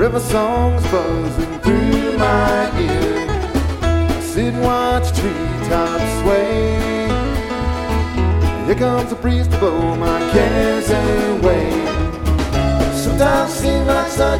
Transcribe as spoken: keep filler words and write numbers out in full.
river songs buzzing through my ear. I sit and watch treetops sway. Here comes a breeze to blow my cares away. Sometimes it seems like such